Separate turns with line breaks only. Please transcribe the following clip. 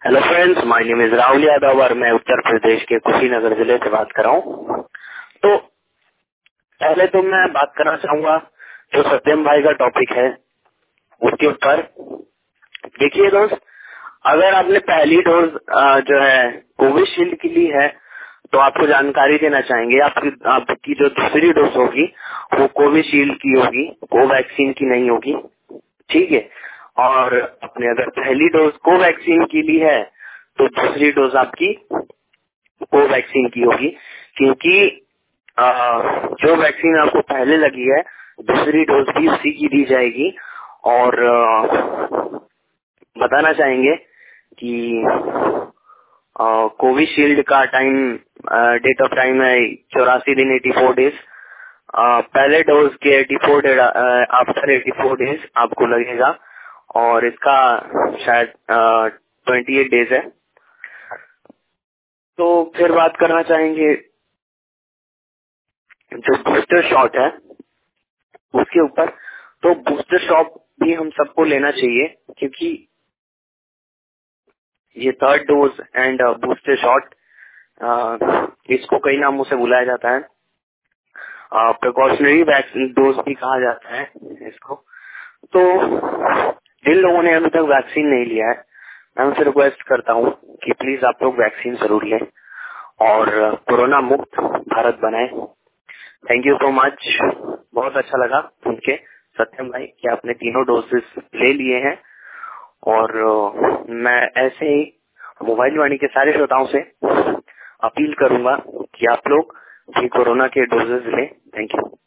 Hello friends, my name is Rahul Yadav और मैं उत्तर प्रदेश के कुशीनगर जिले से बात कर रहा हूँ। तो पहले तो मैं बात करना चाहूंगा जो सत्यम भाई का टॉपिक है उसके ऊपर। देखिए दोस्त, अगर आपने पहली डोज जो है कोविशील्ड की ली है तो आपको जानकारी देना चाहेंगे आपकी जो दूसरी डोज होगी वो कोविशील्ड की होगी, कोवैक्सीन की नहीं होगी। ठीक है। और आपने अगर पहली डोज कोवैक्सीन की ली है तो दूसरी डोज आपकी कोवैक्सीन की होगी, क्योंकि जो वैक्सीन आपको पहले लगी है दूसरी डोज भी उसी की दी जाएगी। और बताना चाहेंगे कि कोविशील्ड का डेट ऑफ टाइम है 84 दिन 84 डेज। पहले डोज के 84 डेज आफ्टर 84 डेज आपको लगेगा और इसका शायद 28 डेज है। तो फिर बात करना चाहेंगे जो बूस्टर शॉट है उसके ऊपर। तो बूस्टर शॉट भी हम सबको लेना चाहिए, क्योंकि ये third dose and booster shot इसको कई नामों से बुलाया जाता है। प्रिकॉशनरी वैक्सीन डोज भी कहा जाता है इसको। तो जिन लोगों ने अभी तक वैक्सीन नहीं लिया है मैं उनसे रिक्वेस्ट करता हूँ कि प्लीज आप लोग वैक्सीन जरूर लें और कोरोना मुक्त भारत बनाएं। Thank you so much. बहुत अच्छा लगा सुन के सत्यम भाई कि आपने तीनों डोजेस ले लिए हैं। और मैं ऐसे ही मोबाइल वाणी के सारे श्रोताओं से अपील करूंगा कि आप लोग भी कोरोना के डोजेस लें। Thank you.